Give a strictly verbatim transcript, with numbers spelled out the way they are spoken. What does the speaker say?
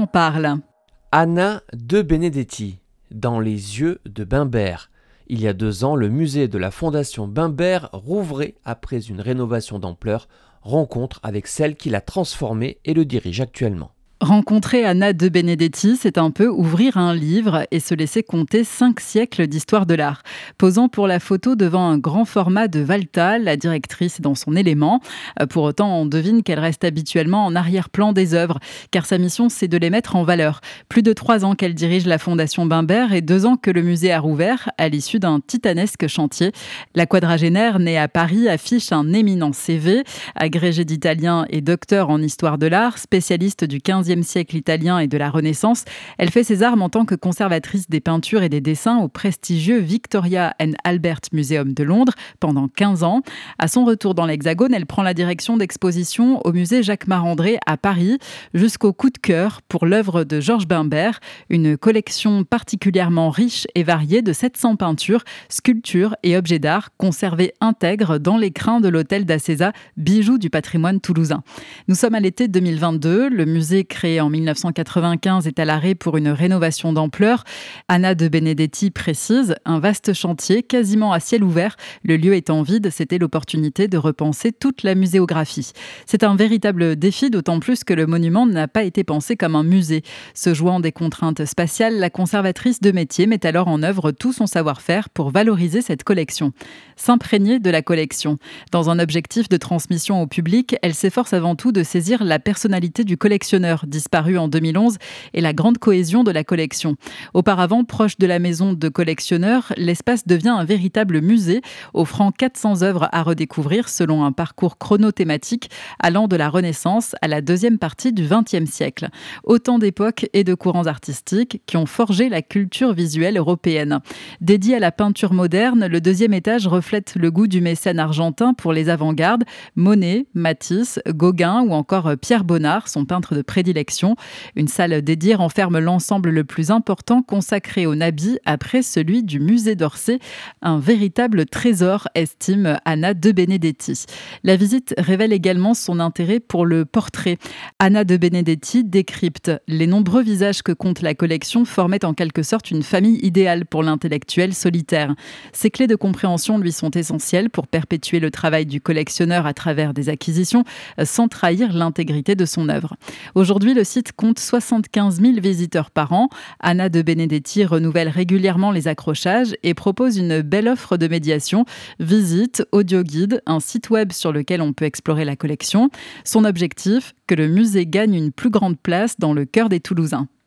parle. Anna de Benedetti, dans les yeux de Bimbert. Il y a deux ans, le musée de la Fondation Bimbert rouvrait après une rénovation d'ampleur. Rencontre avec celle qui l'a transformé et le dirige actuellement. Rencontrer Anna de Benedetti, c'est un peu ouvrir un livre et se laisser compter cinq siècles d'histoire de l'art. Posant pour la photo devant un grand format de Valta, la directrice est dans son élément. Pour autant, on devine qu'elle reste habituellement en arrière-plan des œuvres, car sa mission, c'est de les mettre en valeur. Plus de trois ans qu'elle dirige la Fondation Bimbert et deux ans que le musée a rouvert à l'issue d'un titanesque chantier. La quadragénaire, née à Paris, affiche un éminent C V. Agrégée d'italien et docteur en histoire de l'art, spécialiste du quinzième siècle italien et de la Renaissance, elle fait ses armes en tant que conservatrice des peintures et des dessins au prestigieux Victoria and Albert Museum de Londres pendant quinze ans. À son retour dans l'Hexagone, elle prend la direction d'exposition au musée Jacques-Marandré à Paris, jusqu'au coup de cœur pour l'œuvre de Georges Bimbert, une collection particulièrement riche et variée de sept cents peintures, sculptures et objets d'art conservés intègres dans l'écrin de l'hôtel d'Acésa, bijou du patrimoine toulousain. Nous sommes à l'été deux mille vingt-deux, le musée créé en mille neuf cent quatre-vingt-quinze est à l'arrêt pour une rénovation d'ampleur. Anna de Benedetti précise, un vaste chantier quasiment à ciel ouvert. Le lieu étant vide, c'était l'opportunité de repenser toute la muséographie. C'est un véritable défi, d'autant plus que le monument n'a pas été pensé comme un musée. Se jouant des contraintes spatiales, la conservatrice de métier met alors en œuvre tout son savoir-faire pour valoriser cette collection. S'imprégner de la collection. Dans un objectif de transmission au public, elle s'efforce avant tout de saisir la personnalité du collectionneur, disparu en deux mille onze, et la grande cohésion de la collection. Auparavant proche de la maison de collectionneurs, l'espace devient un véritable musée, offrant quatre cents œuvres à redécouvrir selon un parcours chronothématique allant de la Renaissance à la deuxième partie du vingtième siècle. Autant d'époques et de courants artistiques qui ont forgé la culture visuelle européenne. Dédié à la peinture moderne, le deuxième étage reflète le goût du mécène argentin pour les avant-gardes. Monet, Matisse, Gauguin ou encore Pierre Bonnard, son peintre de prédilection. Une salle dédiée renferme l'ensemble le plus important consacré au Nabis après celui du musée d'Orsay. Un véritable trésor, estime Anna de Benedetti. La visite révèle également son intérêt pour le portrait. Anna de Benedetti décrypte. Les nombreux visages que compte la collection formaient en quelque sorte une famille idéale pour l'intellectuel solitaire. Ces clés de compréhension lui sont essentielles pour perpétuer le travail du collectionneur à travers des acquisitions sans trahir l'intégrité de son œuvre. Aujourd'hui, le site compte soixante-quinze mille visiteurs par an. Anna de Benedetti renouvelle régulièrement les accrochages et propose une belle offre de médiation, visites, audio-guides, un site web sur lequel on peut explorer la collection. Son objectif, que le musée gagne une plus grande place dans le cœur des Toulousains.